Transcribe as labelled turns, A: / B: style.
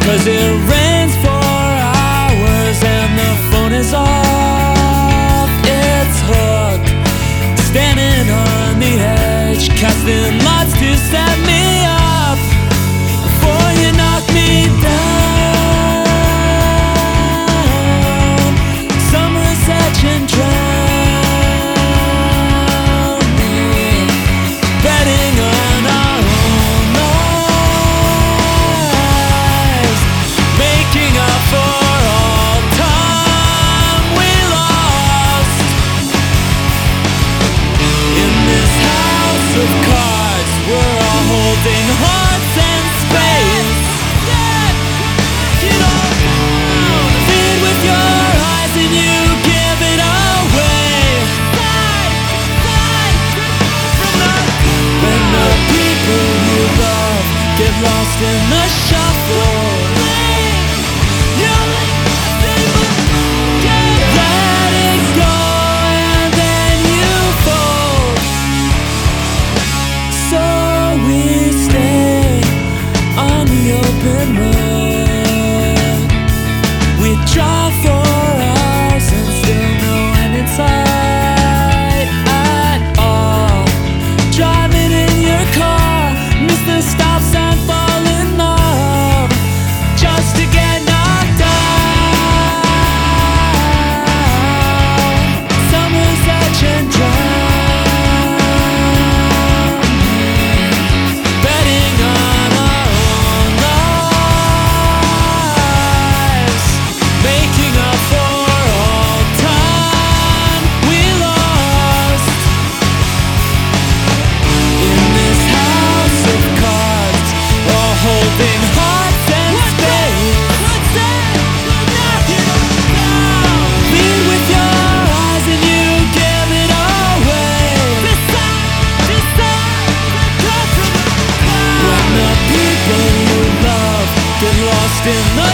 A: 'cause it rains for hours and the phone is off. It's hooked, standing on the edge, casting lots to set me up before you knock me down. Summer's edge and drown me, betting on our own lives, making up for all time we lost. In this house of cards, we're all holding hearts and space. Feed with your eyes and you give it away. When the people you love get lost in the shuffle, let it go and then you fold. So we stay on the open road. We drive for hours and still no end in sight at all. Driving in your car, miss the stop sign, fall in love just to get knocked out. Summer's edge and drown, betting on our own lives, making up for all time we lost. In this house of cards, all holding hearts and space. Lead with your eyes and you give it away. When the people you love get lost in the